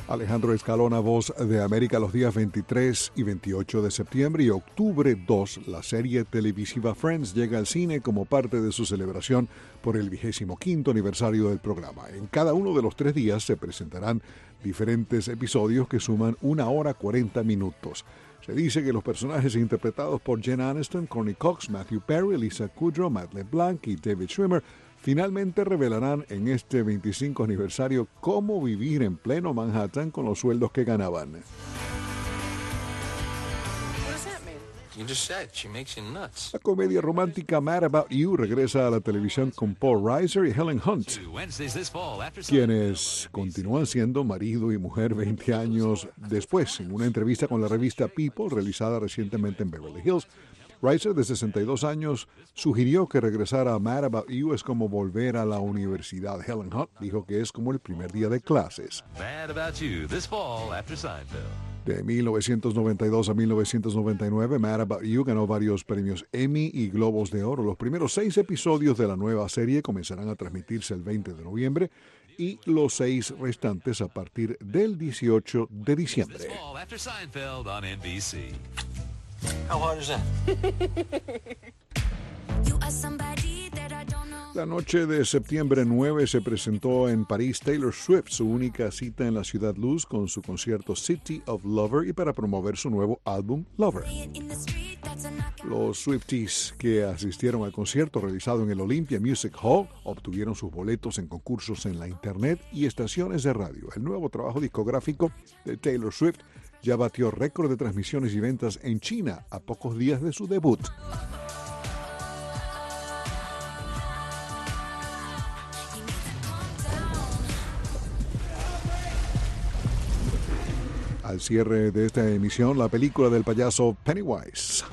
Alejandro Escalona, Voz de América, los días 23 y 28 de septiembre y octubre 2, la serie televisiva Friends llega al cine como parte de su celebración por el 25º aniversario del programa. En cada uno de los 3 días se presentarán diferentes episodios que suman 1 hora 40 minutos. Se dice que los personajes interpretados por Jen Aniston, Courtney Cox, Matthew Perry, Lisa Kudrow, Matt LeBlanc y David Schwimmer finalmente revelarán en este 25 aniversario cómo vivir en pleno Manhattan con los sueldos que ganaban. La comedia romántica Mad About You regresa a la televisión con Paul Reiser y Helen Hunt, quienes continúan siendo marido y mujer 20 años después. En una entrevista con la revista People, realizada recientemente en Beverly Hills, Reiser, de 62 años, sugirió que regresar a Mad About You es como volver a la universidad. Helen Hunt dijo que es como el primer día de clases. Mad About You, this fall after Seinfeld. De 1992 a 1999, Mad About You ganó varios premios Emmy y Globos de Oro. Los primeros 6 episodios de la nueva serie comenzarán a transmitirse el 20 de noviembre y los 6 restantes a partir del 18 de diciembre. This fall after Seinfeld on NBC. How hard is that? La noche de septiembre 9 se presentó en París Taylor Swift, su única cita en la Ciudad Luz, con su concierto City of Lover y para promover su nuevo álbum Lover. Los Swifties que asistieron al concierto realizado en el Olympia Music Hall obtuvieron sus boletos en concursos en la internet y estaciones de radio. El nuevo trabajo discográfico de Taylor Swift ya batió récord de transmisiones y ventas en China a pocos días de su debut. Al cierre de esta emisión, la película del payaso Pennywise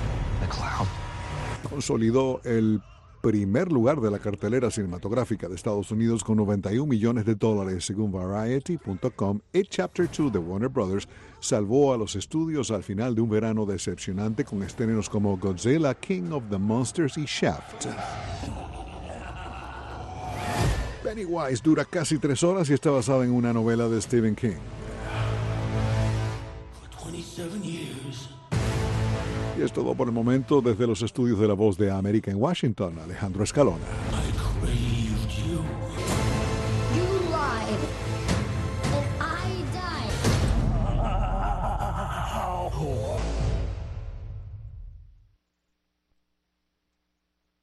consolidó el primer lugar de la cartelera cinematográfica de Estados Unidos con $91 millones, según Variety.com. It Chapter 2 de Warner Brothers salvó a los estudios al final de un verano decepcionante con estrenos como Godzilla, King of the Monsters y Shaft. Pennywise dura casi 3 horas y está basada en una novela de Stephen King. Y es todo por el momento desde los estudios de La Voz de América en Washington. Alejandro Escalona.